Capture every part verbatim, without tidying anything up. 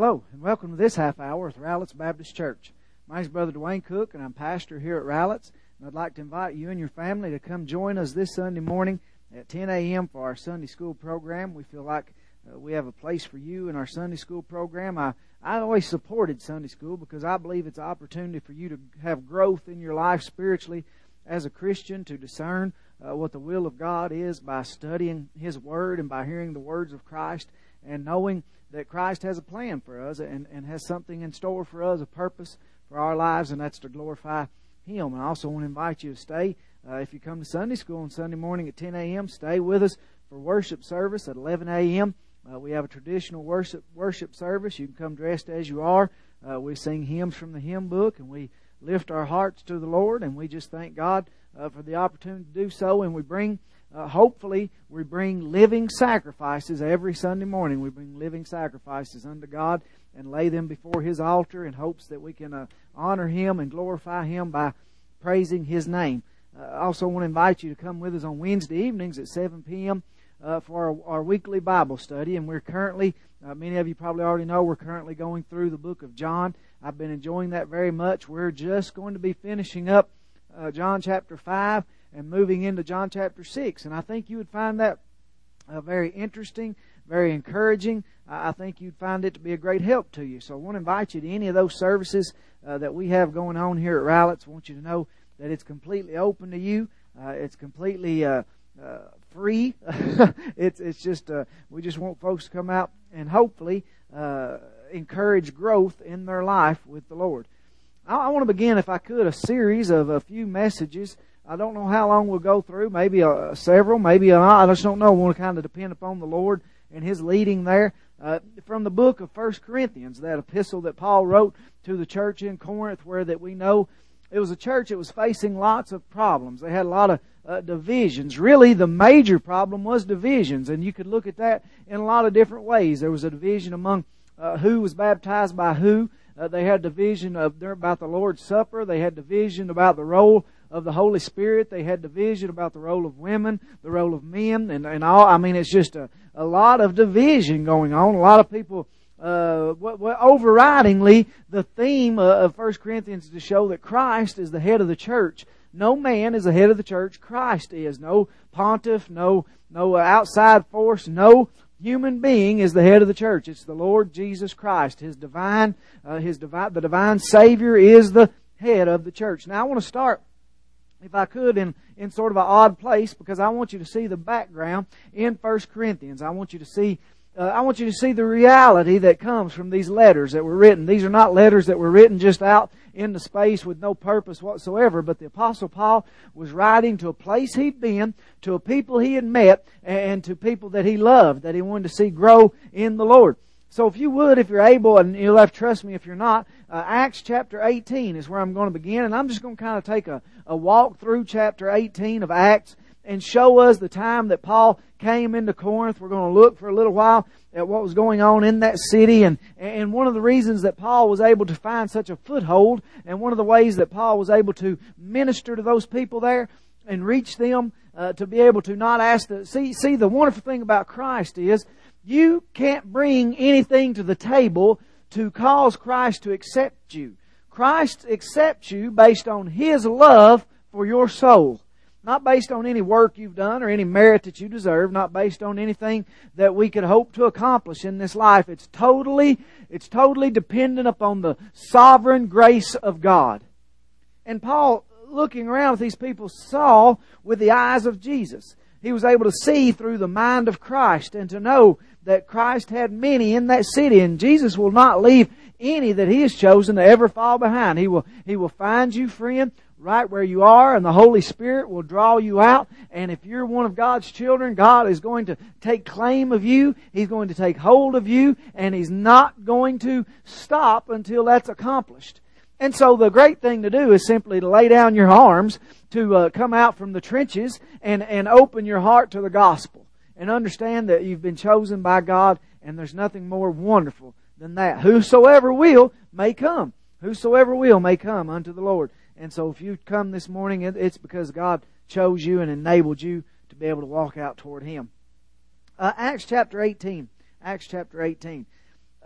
Hello, and welcome to this half hour with Rowlett's Baptist Church. My name is Brother Dwayne Cook, and I'm pastor here at Rowlett's. And I'd like to invite you and your family to come join us this Sunday morning at ten a.m. for our Sunday school program. We feel like uh, we have a place for you in our Sunday school program. I, I always supported Sunday school because I believe it's an opportunity for you to have growth in your life spiritually as a Christian, to discern uh, what the will of God is by studying His Word and by hearing the words of Christ and knowing that Christ has a plan for us and, and has something in store for us, a purpose for our lives, and that's to glorify Him. And I also want to invite you to stay. Uh, if you come to Sunday school on Sunday morning at ten a.m., stay with us for worship service at eleven a.m. Uh, we have a traditional worship worship service. You can come dressed as you are. Uh, we sing hymns from the hymn book, and we lift our hearts to the Lord, and we just thank God uh, for the opportunity to do so. And we bring, uh, hopefully, we bring living sacrifices every Sunday morning. We bring living sacrifices unto God and lay them before His altar in hopes that we can uh, honor Him and glorify Him by praising His name. Uh, I also want to invite you to come with us on Wednesday evenings at seven p.m. Uh, for our, our weekly Bible study. And we're currently, uh, many of you probably already know, we're currently going through the book of John. I've been enjoying that very much. We're just going to be finishing up uh, John chapter five and moving into John chapter six. And I think you would find that uh, very interesting, very encouraging. I think you'd find it to be a great help to you. So I want to invite you to any of those services uh, that we have going on here at Rowlett's. I want you to know that it's completely open to you. Uh, it's completely uh, uh, free. it's it's just uh, we just want folks to come out and hopefully uh, encourage growth in their life with the Lord. I, I want to begin, if I could, a series of a few messages. I don't know how long we'll go through. Maybe uh, several, maybe uh, I just don't know. I want to kind of depend upon the Lord and His leading there. Uh, from the book of First Corinthians, that epistle that Paul wrote to the church in Corinth, where that we know it was a church that was facing lots of problems. They had a lot of uh, divisions. Really, the major problem was divisions, and you could look at that in a lot of different ways. There was a division among uh, who was baptized by who. Uh, they had division of about the Lord's Supper. They had division about the role of the Holy Spirit. They had division about the role of women, the role of men, and, and all. I mean, it's just a, a lot of division going on. A lot of people, uh, what, what, overridingly, the theme of First Corinthians is to show that Christ is the head of the church. No man is the head of the church. Christ is. No pontiff, no, no outside force, no human being is the head of the church. It's the Lord Jesus Christ. His divine, uh, His divine, the divine Savior is the head of the church. Now I want to start, if I could, in, in sort of an odd place, because I want you to see the background in First Corinthians. I want you to see uh, I want you to see the reality that comes from these letters that were written. These are not letters that were written just out into space with no purpose whatsoever, but the Apostle Paul was writing to a place he'd been, to a people he had met, and to people that he loved, that he wanted to see grow in the Lord. So if you would, if you're able, and you'll have to trust me if you're not, uh, Acts chapter eighteen is where I'm going to begin. And I'm just going to kind of take a, a walk through chapter eighteen of Acts and show us the time that Paul came into Corinth. We're going to look for a little while at what was going on in that city. And, and one of the reasons that Paul was able to find such a foothold, and one of the ways that Paul was able to minister to those people there and reach them, uh, to be able to not ask the... See, see, the wonderful thing about Christ is you can't bring anything to the table to cause Christ to accept you. Christ accepts you based on His love for your soul. Not based on any work you've done or any merit that you deserve. Not based on anything that we could hope to accomplish in this life. It's totally, it's totally dependent upon the sovereign grace of God. And Paul, looking around at these people, saw with the eyes of Jesus. He was able to see through the mind of Christ and to know that Christ had many in that city, and Jesus will not leave any that He has chosen to ever fall behind. He will, He will find you, friend, right where you are, and the Holy Spirit will draw you out. And if you're one of God's children, God is going to take claim of you. He's going to take hold of you, and He's not going to stop until that's accomplished. And so the great thing to do is simply to lay down your arms, to uh, come out from the trenches and, and open your heart to the gospel. And understand that you've been chosen by God, and there's nothing more wonderful than that. Whosoever will may come. Whosoever will may come unto the Lord. And so if you come this morning, it's because God chose you and enabled you to be able to walk out toward Him. Uh, Acts chapter eighteen. Acts chapter eighteen. Uh,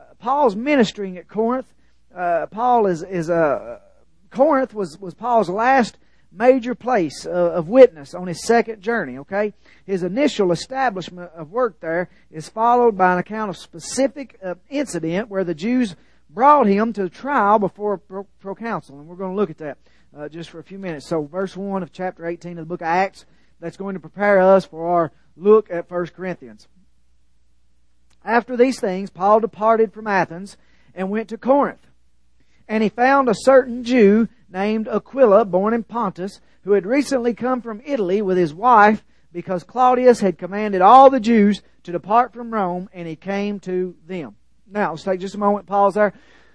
Paul's ministering at Corinth. Uh, Paul is is a uh, Corinth was was Paul's last major place of, of witness on his second journey. Okay, his initial establishment of work there is followed by an account of specific uh, incident where the Jews brought him to trial before a pro- proconsul, and we're going to look at that uh, just for a few minutes. So, verse one of chapter eighteen of the book of Acts, that's going to prepare us for our look at First Corinthians. After these things, Paul departed from Athens and went to Corinth. And he found a certain Jew named Aquila, born in Pontus, who had recently come from Italy with his wife, because Claudius had commanded all the Jews to depart from Rome, and he came to them. Now, let's take just a moment, pause there.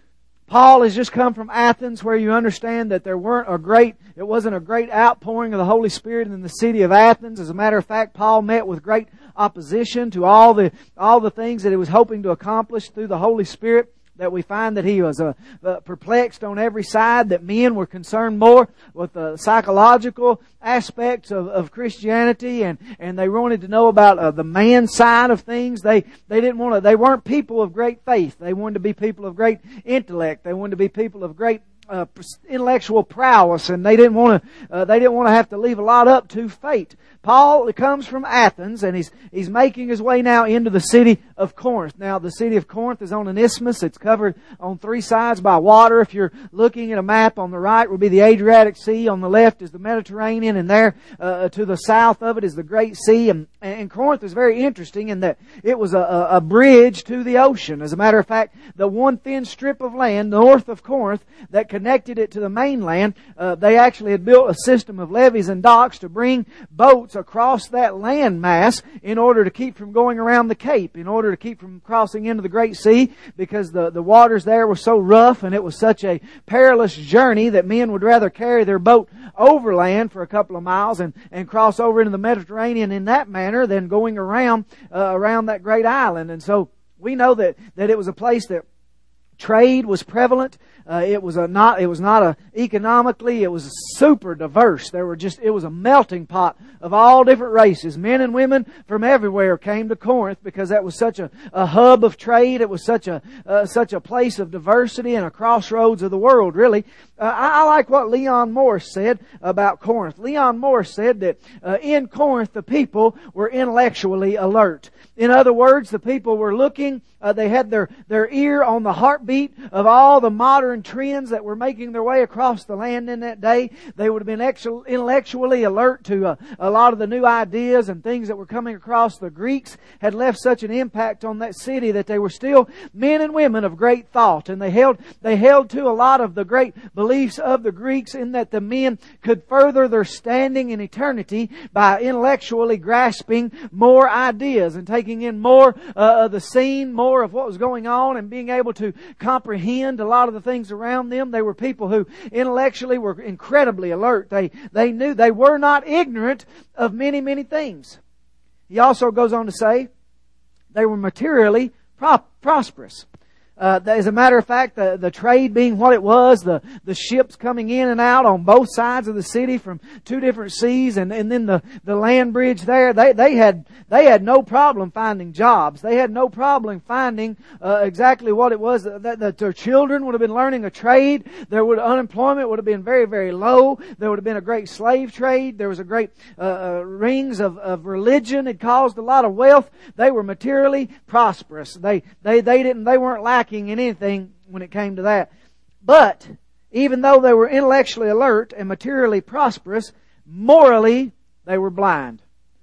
Paul has just come from Athens, where you understand that there weren't a great, it wasn't a great outpouring of the Holy Spirit in the city of Athens. As a matter of fact, Paul met with great opposition to all the all the things that he was hoping to accomplish through the Holy Spirit. That we find that he was uh, uh, perplexed on every side, that men were concerned more with the psychological aspects of, of Christianity, and, and they wanted to know about uh, the man side of things. They they didn't want to. They weren't people of great faith. They wanted to be people of great intellect. They wanted to be people of great uh, intellectual prowess, and they didn't want to. Uh, they didn't want to have to leave a lot up to fate. Paul comes from Athens, and he's he's making his way now into the city of Corinth. Now, the city of Corinth is on an isthmus. It's covered on three sides by water. If you're looking at a map, on the right will be the Adriatic Sea. On the left is the Mediterranean, and there uh, to the south of it is the Great Sea. And, and Corinth is very interesting in that it was a, a bridge to the ocean. As a matter of fact, the one thin strip of land north of Corinth that connected it to the mainland, uh, they actually had built a system of levees and docks to bring boats across that land mass in order to keep from going around the Cape, in order to keep from crossing into the Great Sea, because the, the waters there were so rough and it was such a perilous journey that men would rather carry their boat overland for a couple of miles and, and cross over into the Mediterranean in that manner than going around uh, around that great island. And so we know that, that it was a place that trade was prevalent. Uh, it was a not. It was not a economically. It was super diverse. There were just. It was a melting pot of all different races. Men and women from everywhere came to Corinth because that was such a, a hub of trade. It was such a uh, such a place of diversity and a crossroads of the world. Really, uh, I, I like what Leon Morris said about Corinth. Leon Morris said that uh, in Corinth the people were intellectually alert. In other words, the people were looking. Uh, they had their their ear on the heartbeat of all the modern trends that were making their way across the land in that day. They would have been exu- intellectually alert to uh, a lot of the new ideas and things that were coming across. The Greeks had left such an impact on that city that they were still men and women of great thought, and they held they held to a lot of the great beliefs of the Greeks, in that the men could further their standing in eternity by intellectually grasping more ideas and taking in more uh, of the scene, more of what was going on, and being able to comprehend a lot of the things around them. They were people who intellectually were incredibly alert. They they knew they were not ignorant of many, many things. He also goes on to say they were materially pro- prosperous. Uh, as a matter of fact, the, the trade being what it was, the, the ships coming in and out on both sides of the city from two different seas, and, and then the, the land bridge there, they, they had, they had no problem finding jobs. They had no problem finding, uh, exactly what it was that, that their children would have been learning a trade. There would, unemployment would have been very, very low. There would have been a great slave trade. There was a great, uh, uh rings of, of religion had caused a lot of wealth. They were materially prosperous. They, they, they didn't, they weren't lacking in anything when it came to that. But even though they were intellectually alert and materially prosperous, morally they were blind.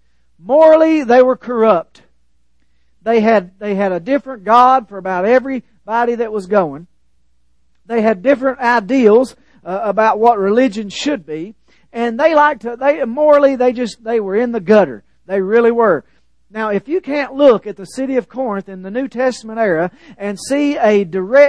Morally they were corrupt. They had they had a different God for about everybody that was going. They had different ideals uh, about what religion should be, and they liked to. They morally they just they were in the gutter. They really were. Now, if you can't look at the city of Corinth in the New Testament era and see a direct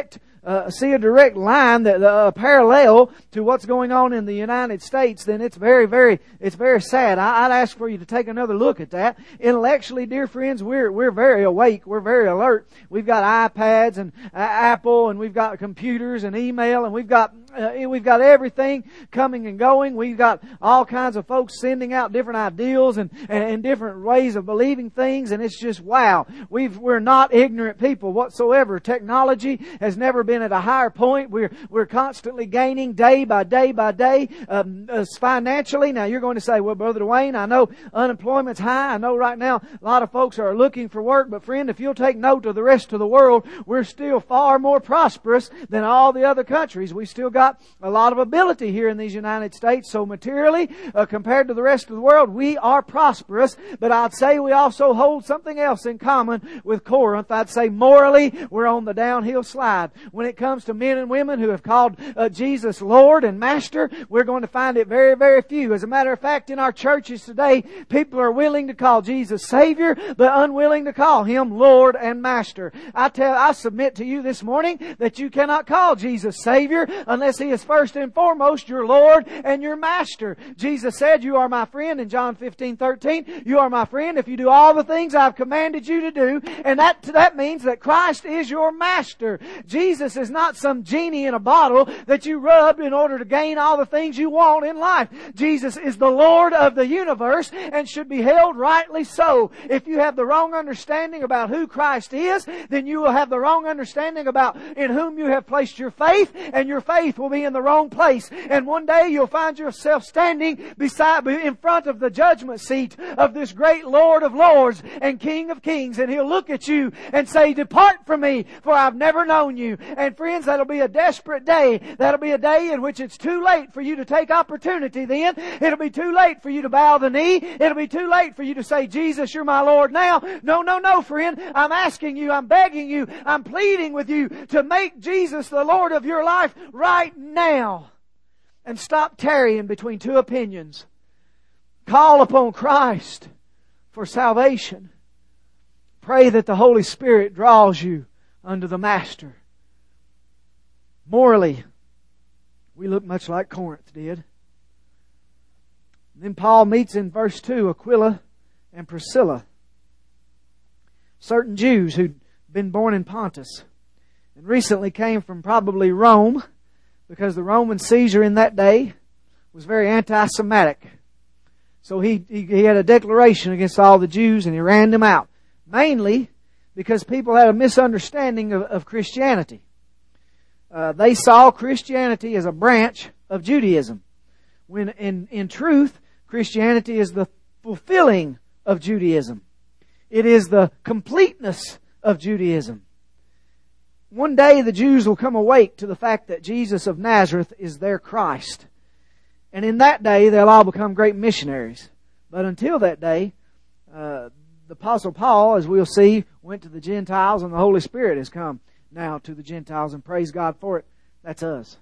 uh, see a direct line, that uh, parallel to what's going on in the United States, then it's very, very, it's very sad. I, I'd ask for you to take another look at that. Intellectually, dear friends, we're we're very awake. We're very alert. We've got iPads and uh, Apple, and we've got computers and email, and we've got uh, we've got everything coming and going. We've got all kinds of folks sending out different ideals and, and, and different ways of believing things, and it's just wow. We've, we're not ignorant people whatsoever. Technology has never been at a higher point. We're, we're constantly gaining day by day by day, um, uh, financially. Now you're going to say, well, Brother Dwayne, I know unemployment's high. I know right now a lot of folks are looking for work, but friend, if you'll take note of the rest of the world, we're still far more prosperous than all the other countries. We still got a lot of ability here in these United States. So materially, uh, compared to the rest of the world, we are prosperous. But I'd say we also hold something else in common with Corinth. I'd say morally, we're on the downhill slide. When it comes to men and women who have called uh, Jesus Lord and Master, we're going to find it very, very few. As a matter of fact, in our churches today, people are willing to call Jesus Savior, but unwilling to call Him Lord and Master. I tell, I submit to you this morning that you cannot call Jesus Savior unless He is first and foremost your Lord and your Master. Jesus said, "You are my friend," in John fifteen thirteen. "You are my friend if you do all the things I've commanded you to do." And that, that means that Christ is your Master. Jesus is not some genie in a bottle that you rubbed in order to gain all the things you want in life. Jesus is the Lord of the universe and should be held rightly so. If you have the wrong understanding about who Christ is, then you will have the wrong understanding about in whom you have placed your faith, and your faith will be in the wrong place. And one day you'll find yourself standing beside, in front of the judgment seat of this great Lord of Lords and King of Kings, and He'll look at you and say, "Depart from me, for I've never known you." And friends, that'll be a desperate day. That'll be a day in which it's too late for you to take opportunity then. It'll be too late for you to bow the knee. It'll be too late for you to say, "Jesus, you're my Lord now." No, no, no, friend. I'm asking you, I'm begging you, I'm pleading with you to make Jesus the Lord of your life right now. And stop tarrying between two opinions. Call upon Christ for salvation. Pray that the Holy Spirit draws you unto the Master. Morally, we look much like Corinth did. Then Paul meets in verse two Aquila and Priscilla, certain Jews who'd been born in Pontus and recently came from probably Rome, because the Roman Caesar in that day was very anti-Semitic. So he, he, he had a declaration against all the Jews, and he ran them out. Mainly because people had a misunderstanding of, of Christianity. Uh, they saw Christianity as a branch of Judaism, when in, in truth, Christianity is the fulfilling of Judaism. It is the completeness of Judaism. One day the Jews will come awake to the fact that Jesus of Nazareth is their Christ. And in that day they'll all become great missionaries. But until that day, uh, the Apostle Paul, as we'll see, went to the Gentiles, and the Holy Spirit has come now to the Gentiles, and praise God for it. That's us.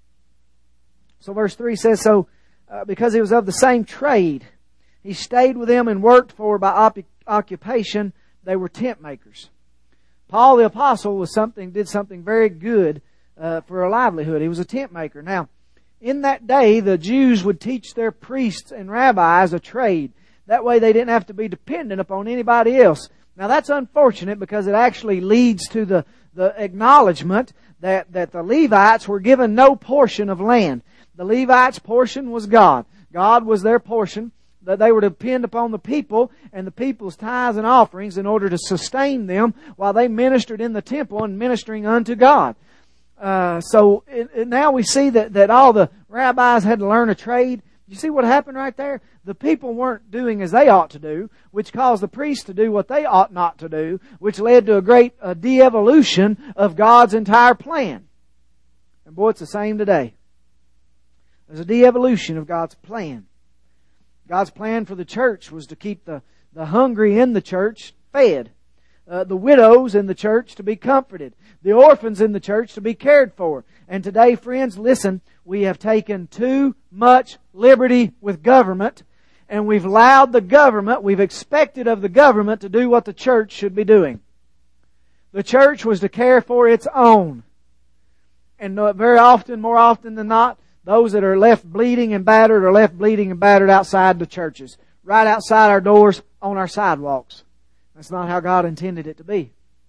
So verse three says, so uh, because he was of the same trade, he stayed with them and worked, for by op- occupation they were tent makers. Paul the Apostle was something, did something very good uh, for a livelihood. He was a tent maker. Now, in that day, the Jews would teach their priests and rabbis a trade. That way they didn't have to be dependent upon anybody else. Now that's unfortunate, because it actually leads to the, the acknowledgement that, that the Levites were given no portion of land. The Levites' portion was God. God was their portion. That they were to depend upon the people and the people's tithes and offerings in order to sustain them while they ministered in the temple and ministering unto God. Uh, so it, it, now we see that, that all the rabbis had to learn a trade. You see what happened right there? The people weren't doing as they ought to do, which caused the priests to do what they ought not to do, which led to a great uh, de-evolution of God's entire plan. And boy, it's the same today. There's a de-evolution of God's plan. God's plan for the church was to keep the, the hungry in the church fed. Uh, the widows in the church to be comforted. The orphans in the church to be cared for. And today, friends, listen, we have taken too much liberty with government, and we've allowed the government, we've expected of the government to do what the church should be doing. The church was to care for its own. And very often, more often than not, those that are left bleeding and battered are left bleeding and battered outside the churches. Right outside our doors, on our sidewalks. That's not how God intended it to be.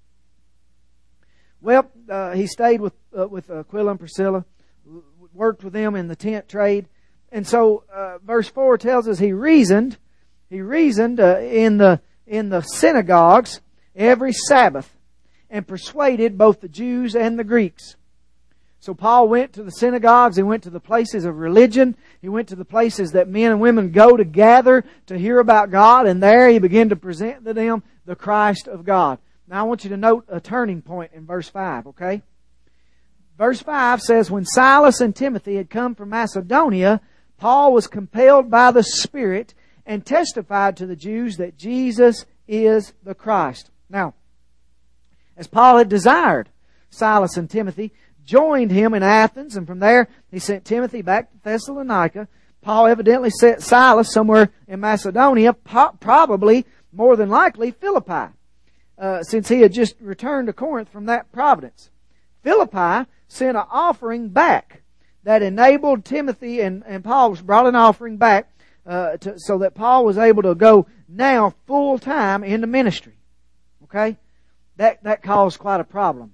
Well, uh, he stayed with uh, with Aquila and Priscilla, worked with them in the tent trade. And so, uh, verse four tells us he reasoned, he reasoned uh, in the in the synagogues every Sabbath and persuaded both the Jews and the Greeks. So Paul went to the synagogues, he went to the places of religion, he went to the places that men and women go to gather to hear about God, and there he began to present to them the Christ of God. Now I want you to note a turning point in verse five, okay? Verse five says, when Silas and Timothy had come from Macedonia, Paul was compelled by the Spirit and testified to the Jews that Jesus is the Christ. Now, as Paul had desired, Silas and Timothy joined him in Athens, and from there he sent Timothy back to Thessalonica. Paul evidently sent Silas somewhere in Macedonia, probably, more than likely, Philippi, uh, since he had just returned to Corinth from that providence. Philippi sent an offering back that enabled Timothy, and, and Paul brought an offering back uh, to, so that Paul was able to go now full time into ministry. Okay? That, that caused quite a problem.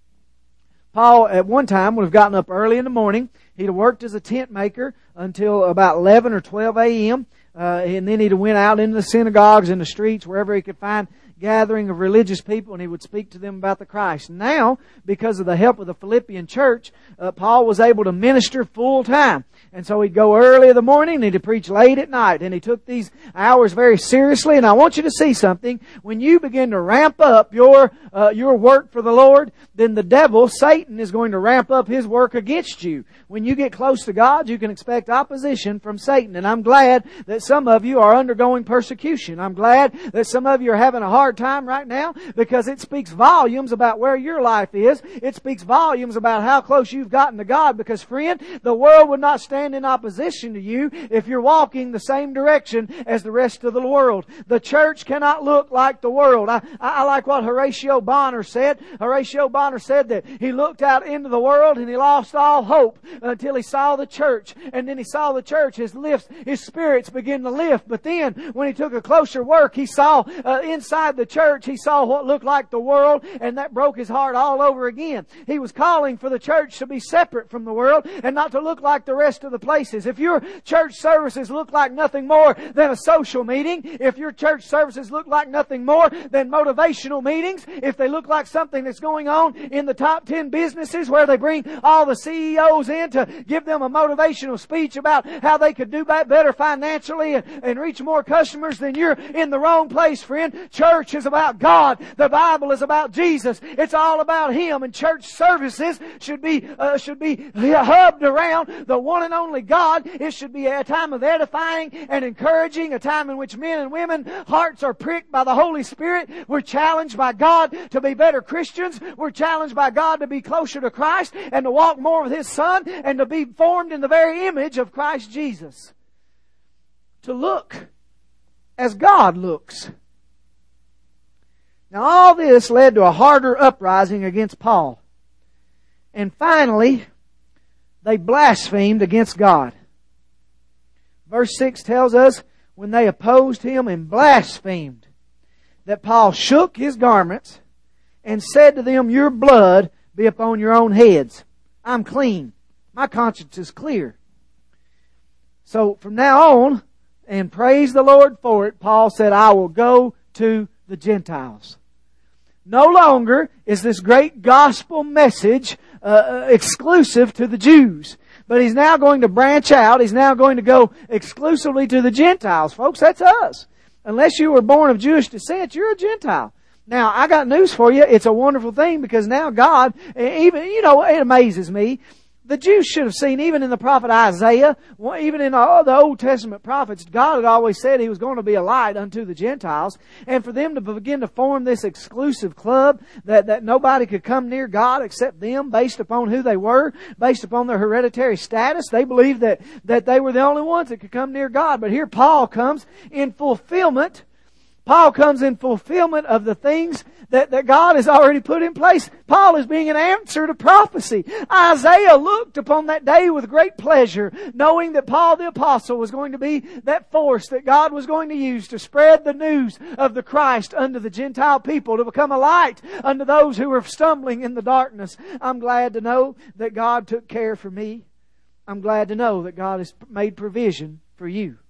Paul, at one time, would have gotten up early in the morning. He'd have worked as a tent maker until about eleven or twelve a.m. Uh, and then he'd have went out into the synagogues and the streets, wherever he could find gathering of religious people, and he would speak to them about the Christ. Now, because of the help of the Philippian church, uh, Paul was able to minister full time. And so he'd go early in the morning and he'd preach late at night. And he took these hours very seriously. And I want you to see something. When you begin to ramp up your uh, your work for the Lord, then the devil, Satan, is going to ramp up his work against you. When you get close to God, you can expect opposition from Satan. And I'm glad that some of you are undergoing persecution. I'm glad that some of you are having a hard time right now, because it speaks volumes about where your life is. It speaks volumes about how close you've gotten to God. Because, friend, the world would not stand in opposition to you if you're walking the same direction as the rest of the world. The church cannot look like the world. I, I like what Horatio Bonner said. Horatio Bonner said that he looked out into the world and he lost all hope until he saw the church. And then he saw the church, his lifts, his spirits begin to lift. But then when he took a closer look, he saw uh, inside the church, he saw what looked like the world, and that broke his heart all over again. He was calling for the church to be separate from the world and not to look like the rest of the places. If your church services look like nothing more than a social meeting, if your church services look like nothing more than motivational meetings, if they look like something that's going on in the top ten businesses where they bring all the C E Os in to give them a motivational speech about how they could do better financially and, and reach more customers, then you're in the wrong place, friend. Church is about God. The Bible is about Jesus. It's all about Him, and church services should be uh, should be hubbed around the one and only God. It should be a time of edifying and encouraging, a time in which men and women hearts are pricked by the Holy Spirit. We're challenged by God to be better Christians. We're challenged by God to be closer to Christ and to walk more with His Son and to be formed in the very image of Christ Jesus. To look as God looks. Now all this led to a harder uprising against Paul. And finally, they blasphemed against God. Verse six tells us, when they opposed him and blasphemed, that Paul shook his garments and said to them, your blood be upon your own heads. I'm clean. My conscience is clear. So from now on, and praise the Lord for it, Paul said, I will go to the Gentiles. No longer is this great gospel message uh, exclusive to the Jews. But he's now going to branch out. He's now going to go exclusively to the Gentiles. Folks, that's us. Unless you were born of Jewish descent, you're a Gentile. Now, I got news for you. It's a wonderful thing, because now God, even, you know, it amazes me. The Jews should have seen, even in the prophet Isaiah, even in all the Old Testament prophets, God had always said He was going to be a light unto the Gentiles. And for them to begin to form this exclusive club that, that nobody could come near God except them, based upon who they were, based upon their hereditary status, they believed that, that they were the only ones that could come near God. But here Paul comes in fulfillment. Paul comes in fulfillment of the things that, that God has already put in place. Paul is being an answer to prophecy. Isaiah looked upon that day with great pleasure, knowing that Paul the Apostle was going to be that force that God was going to use to spread the news of the Christ unto the Gentile people, to become a light unto those who were stumbling in the darkness. I'm glad to know that God took care for me. I'm glad to know that God has made provision for you.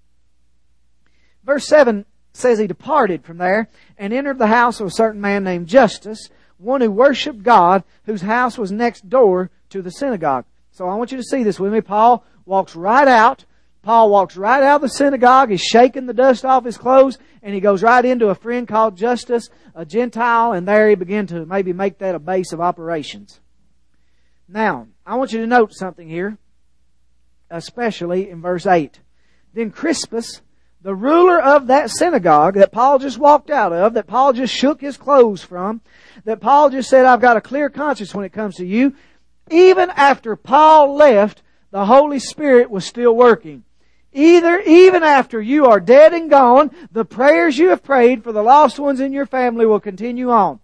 Verse seven says he departed from there and entered the house of a certain man named Justus, one who worshipped God, whose house was next door to the synagogue. So I want you to see this with me. Paul walks right out. Paul walks right out of the synagogue. He's shaking the dust off his clothes, and he goes right into a friend called Justus, a Gentile, and there he began to maybe make that a base of operations. Now, I want you to note something here, especially in verse eight. Then Crispus, the ruler of that synagogue that Paul just walked out of, that Paul just shook his clothes from, that Paul just said, I've got a clear conscience when it comes to you. Even after Paul left, the Holy Spirit was still working. Either, even after you are dead and gone, the prayers you have prayed for the lost ones in your family will continue on.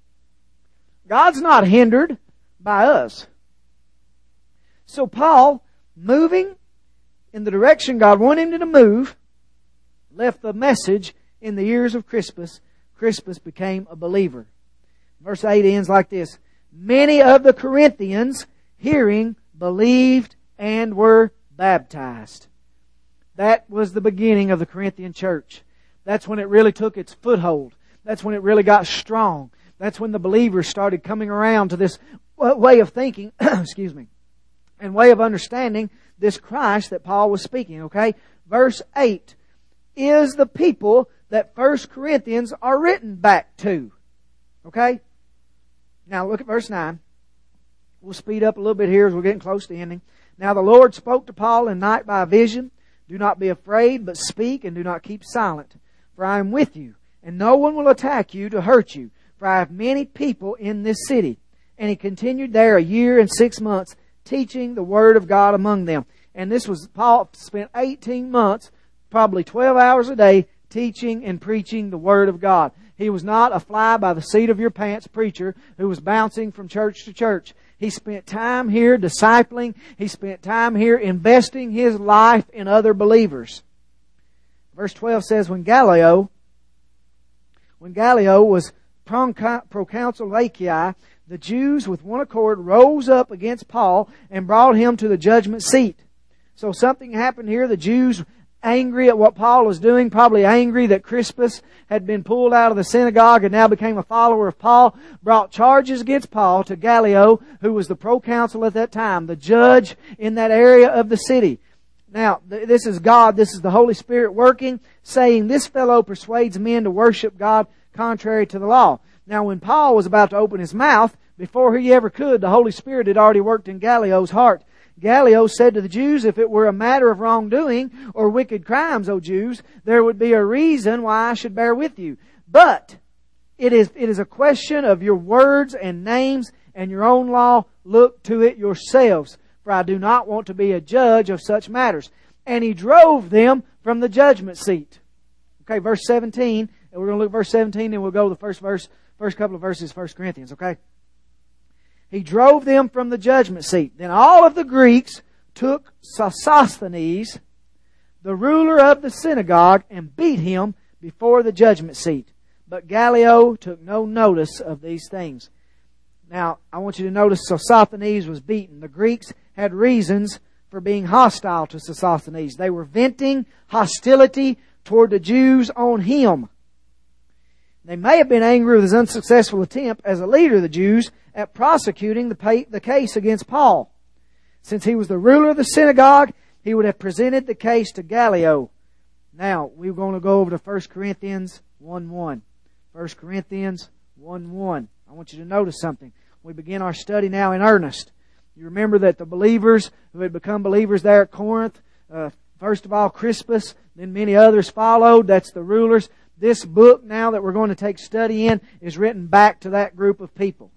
God's not hindered by us. So Paul, moving in the direction God wanted him to move, left the message in the ears of Crispus. Crispus became a believer. Verse eight ends like this. Many of the Corinthians, hearing, believed and were baptized. That was the beginning of the Corinthian church. That's when it really took its foothold. That's when it really got strong. That's when the believers started coming around to this way of thinking, excuse me, and way of understanding this Christ that Paul was speaking, okay? Verse eight is the people that First Corinthians are written back to. Okay? Now look at verse nine. We'll speed up a little bit here as we're getting close to ending. Now the Lord spoke to Paul in night by a vision. Do not be afraid, but speak and do not keep silent. For I am with you, and no one will attack you to hurt you. For I have many people in this city. And he continued there a year and six months, teaching the word of God among them. And this was, Paul spent eighteen months, probably twelve hours a day, teaching and preaching the Word of God. He was not a fly by the seat of your pants preacher who was bouncing from church to church. He spent time here discipling. He spent time here investing his life in other believers. Verse twelve says, When Gallio, when Gallio was proconsul of Achaia, the Jews with one accord rose up against Paul and brought him to the judgment seat. So something happened here. The Jews, angry at what Paul was doing, probably angry that Crispus had been pulled out of the synagogue and now became a follower of Paul, brought charges against Paul to Gallio, who was the proconsul at that time, the judge in that area of the city. Now, this is God, this is the Holy Spirit working, saying, this fellow persuades men to worship God contrary to the law. Now, when Paul was about to open his mouth, before he ever could, the Holy Spirit had already worked in Gallio's heart. Gallio said to the Jews, if it were a matter of wrongdoing or wicked crimes, O Jews, there would be a reason why I should bear with you. But it is, it is a question of your words and names and your own law. Look to it yourselves, for I do not want to be a judge of such matters. And he drove them from the judgment seat. Okay, verse seventeen. And we're going to look at verse seventeen, and we'll go to the first verse, first couple of verses of First Corinthians, okay? He drove them from the judgment seat. Then all of the Greeks took Sosthenes, the ruler of the synagogue, and beat him before the judgment seat. But Gallio took no notice of these things. Now, I want you to notice Sosthenes was beaten. The Greeks had reasons for being hostile to Sosthenes. They were venting hostility toward the Jews on him. They may have been angry with his unsuccessful attempt as a leader of the Jews at prosecuting the, pay, the case against Paul. Since he was the ruler of the synagogue, he would have presented the case to Gallio. Now, we're going to go over to First Corinthians one one. First Corinthians one one. I want you to notice something. We begin our study now in earnest. You remember that the believers who had become believers there at Corinth, uh, first of all Crispus, then many others followed. That's the rulers. This book now that we're going to take study in is written back to that group of people.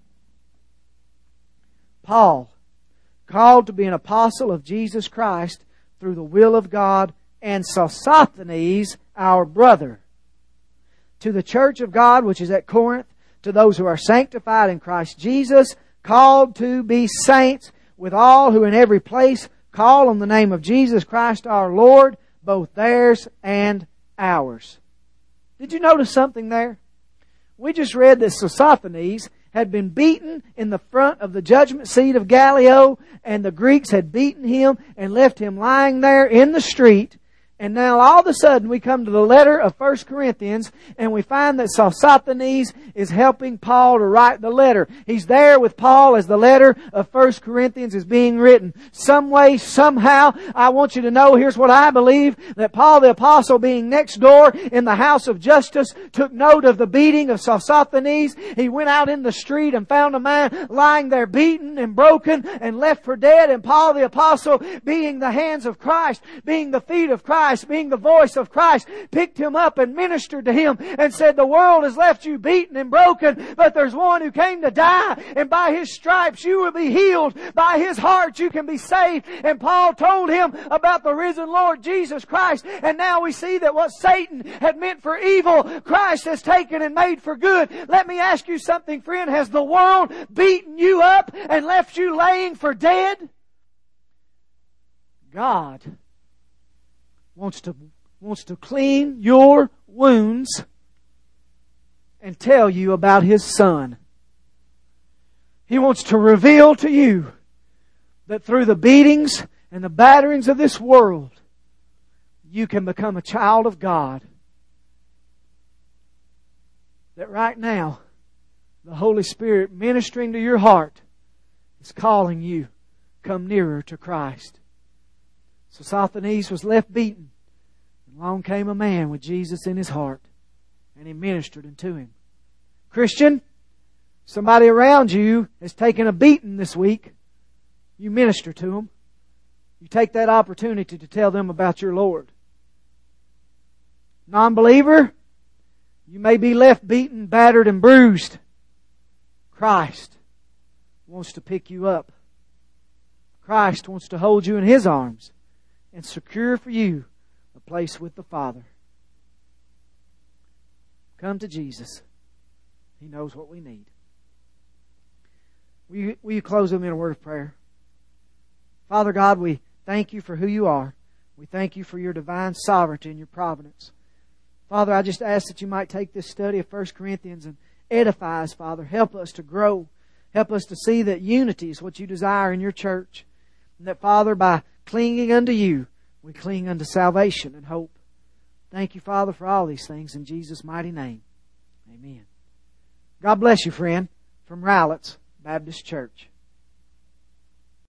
Paul, called to be an apostle of Jesus Christ through the will of God, and Sosthenes, our brother, to the church of God which is at Corinth, to those who are sanctified in Christ Jesus, called to be saints, with all who in every place call on the name of Jesus Christ our Lord, both theirs and ours. Did you notice something there? We just read that Sosthenes had been beaten in the front of the judgment seat of Gallio, and the Greeks had beaten him and left him lying there in the street. And now all of a sudden we come to the letter of First Corinthians, and we find that Sosthenes is helping Paul to write the letter. He's there with Paul as the letter of First Corinthians is being written. Some way, somehow, I want you to know, here's what I believe, that Paul the Apostle, being next door in the house of Justus, took note of the beating of Sosthenes. He went out in the street and found a man lying there beaten and broken and left for dead. And Paul the Apostle, being the hands of Christ, being the feet of Christ, being the voice of Christ, picked him up and ministered to him and said, the world has left you beaten and broken, but there's one who came to die, and by His stripes you will be healed. By His heart you can be saved. And Paul told him about the risen Lord Jesus Christ. And now we see that what Satan had meant for evil, Christ has taken and made for good. Let me ask you something, friend. Has the world beaten you up and left you laying for dead? God wants to, wants to clean your wounds and tell you about His Son. He wants to reveal to you that through the beatings and the batterings of this world, you can become a child of God. That right now, the Holy Spirit ministering to your heart is calling you, come nearer to Christ. So Sosthenes was left beaten. And along came a man with Jesus in his heart, and he ministered unto him. Christian, somebody around you has taken a beating this week. You minister to them. You take that opportunity to tell them about your Lord. Non-believer, you may be left beaten, battered, and bruised. Christ wants to pick you up. Christ wants to hold you in His arms and secure for you a place with the Father. Come to Jesus. He knows what we need. Will you, will you close with me in a word of prayer? Father God, we thank You for who You are. We thank You for Your divine sovereignty and Your providence. Father, I just ask that You might take this study of First Corinthians and edify us, Father. Help us to grow. Help us to see that unity is what You desire in Your church. And that, Father, by clinging unto You, we cling unto salvation and hope. Thank You, Father, for all these things in Jesus' mighty name. Amen. God bless you, friend, from Rowlett's Baptist Church.